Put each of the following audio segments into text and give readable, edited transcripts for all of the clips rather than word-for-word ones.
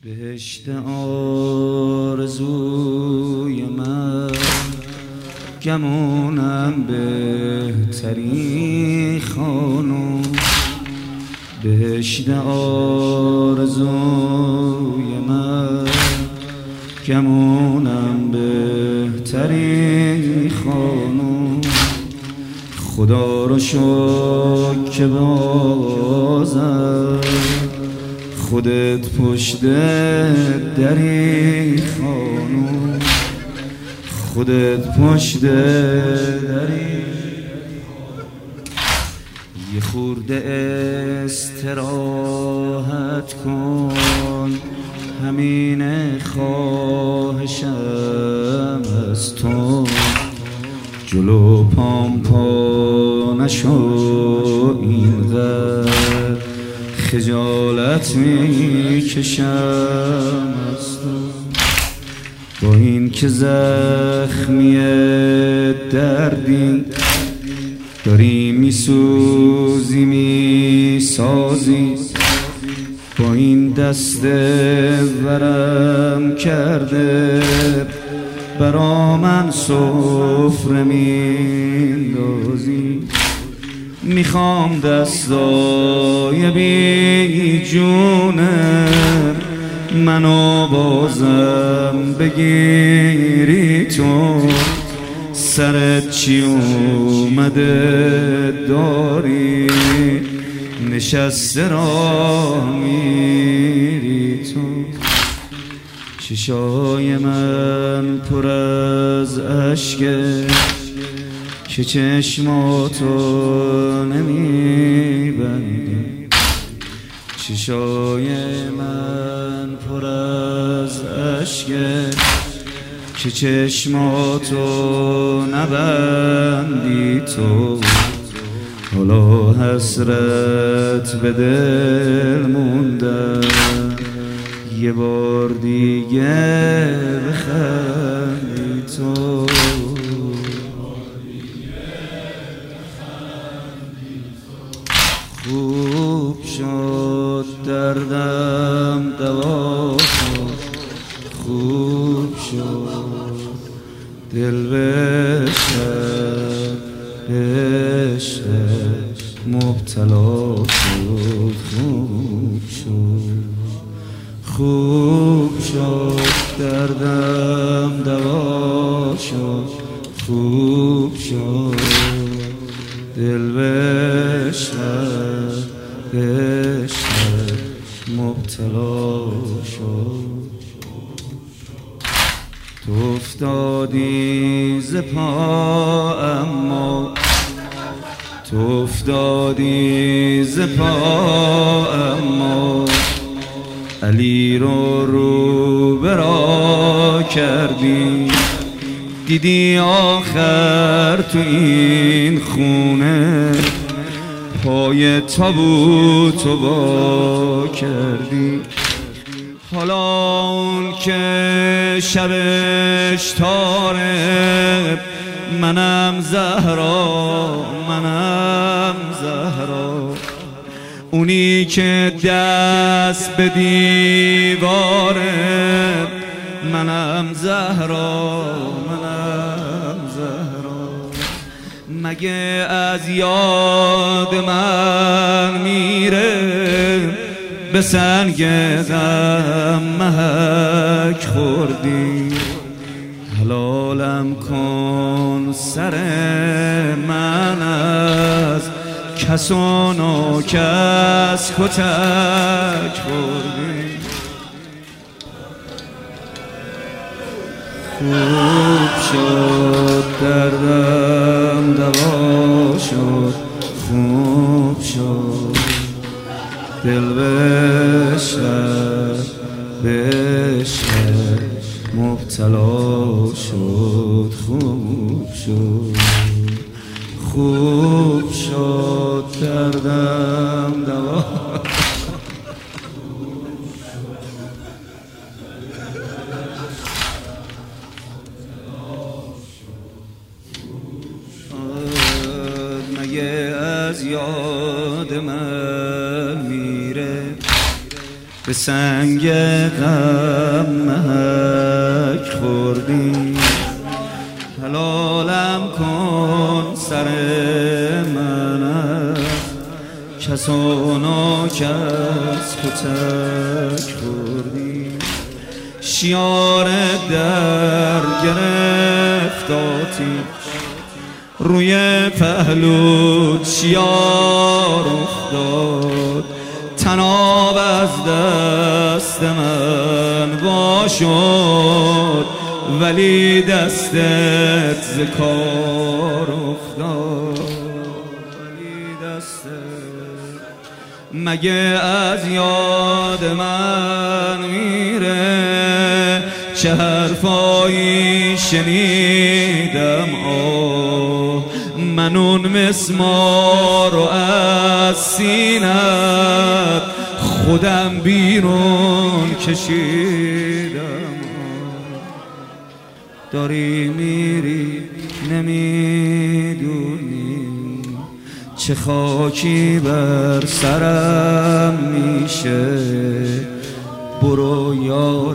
بهشت آرزوی من، گمونم بهترین خانم. بهشت آرزوی من، گمونم بهترین خانم. خدا رو شکر که بازم خودت پشت دری خانم، خودت پشت دری. یه خورده استراحت کن، همین خواهشم از تو. جلو پام پا نشو، اینقدر خجالت میکشم از تو. با این که زخمی دردی داری میسوزی میسازی، با این دست ورم کرده برا من سفره میندازی. میخوام دستای بی جونه منو بازم بگیری تو. سرت چی اومده داری نشسته را میری تو. چشای من پر از اشکه که چشماتو نمیبندی. چشای من پر از اشکه که چشماتو نبندی تو. حالا حسرت به دل موندم، یه بار دیگه بخندی تو. خوب شد دردم دوا شد، خوب شد دل بشد مبتلا شد. خوب شد خوب شد دردم دوا شد، خوب شد دل بشد مبتلا شد. تو افتادی ز پا، اما تو افتادی ز پا، اما علی رو برا کردی. دیدی آخر تو این خونه پای تابوتو وا کردی. حالا اون که شبش تاره، منم زهرا منم زهرا. اونی که دست به دیواره، منم زهرا منم زهرا. مگه از یاد من میره، به سنگ غم محک خوردی. حلالم کن سر من از کس و ناکس کتک خوردی. خوب شد دردم دوا شد، خوب شد دل بشد مبتلا شد. خوب شد خوب شد دردم دوا. مگه از یاد من میره، به سنگ غم محک خوردی. حلالم کن سر من از کس و ناکس کتک خوردی. شیار در گرفت آتیش روی پهلوت شیار افتاد. تناب از دست من وا شد ولی دستت ز کار افتاد. مگه از یاد من میره چه حرفایی شنیدم؟ من اون مسمار رو از سینت خودم بیرون کشیدم. داری میری نمیدونی چه خاکی بر سرم میشه. برو یار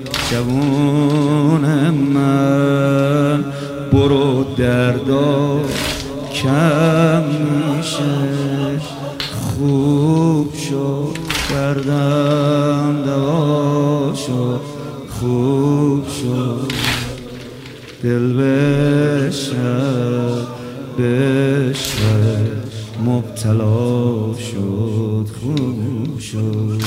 جوون من، برو دردا کم میشه. خوب شد دردم دوا شد، خوب شد دل بشد مبتلا شد، خوب شد.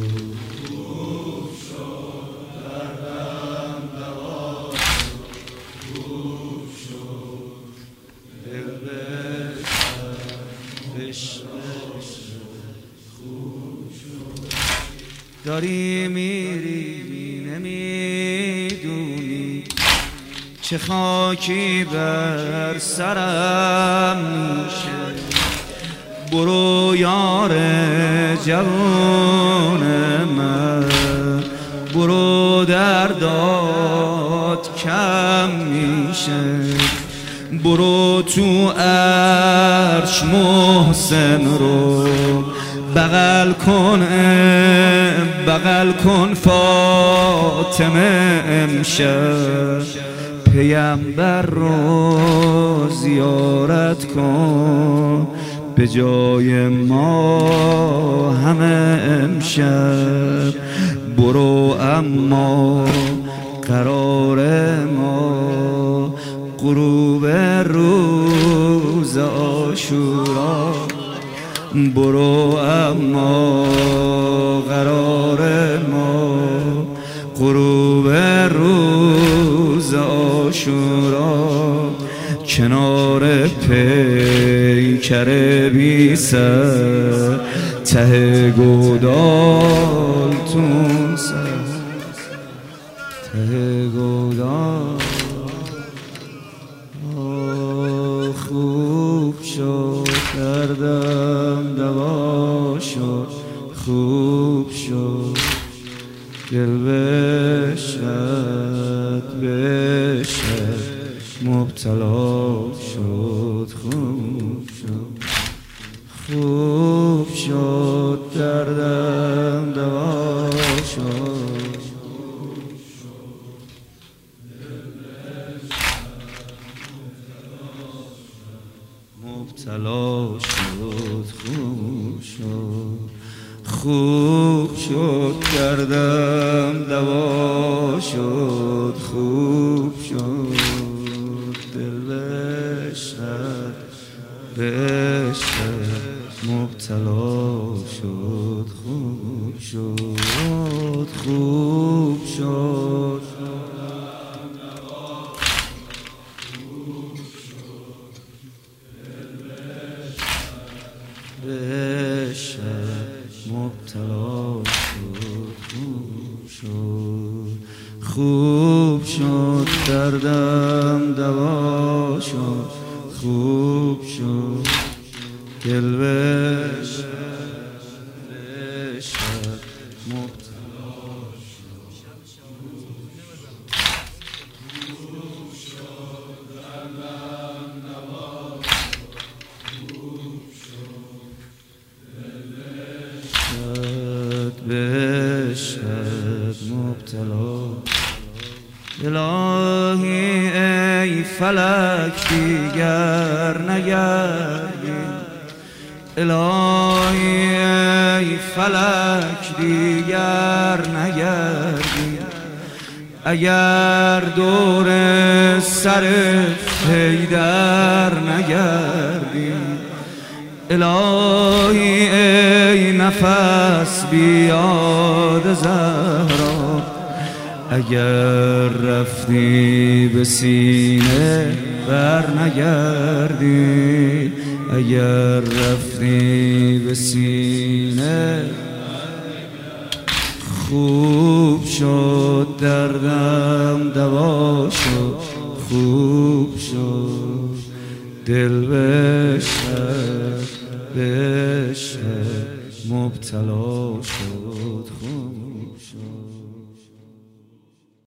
داری میری نمیدونی چه خاکی بر سرم میشه. برو یار جوان من، برو دردات کم میشه. برو تو عرش محسن رو بغل کن فاطمه امشب. پیامبر رو زیارت کن به جای ما همه امشب. برو اما قرار ما غروب روز عاشورا. برو اما قرار ما غروب روز عاشورا. کنار پیکر بی سر ته گودالتون سر، ته گودال. خوب شد دردم دوا شد، خوب شد دل بشد مبتلا شد، خوب شد، خوب شد دردم دوا شد. مبتلا شد، خوب شد، خوب شد دردم دوا شد، خوب شد دل بشد مبتلا شد، خوب شد، خوب شد مبتلا شد، خوب شد، خوب شد دردم دوا شد، خوب شد دل بشد مبتلا شد، خوب شد مبتلا. الهی ای فلک دیگر نگردی، الهی ای فلک دیگر نگردی. اگر دور سر حیدر نگردی، الهی ای نفس بیاد زهرا، اگر رفتی به سینه بر نگردی، اگر رفتی به سینه. خوب شد دردم دوا شد، خوب شد دل به شب مبتلا شد.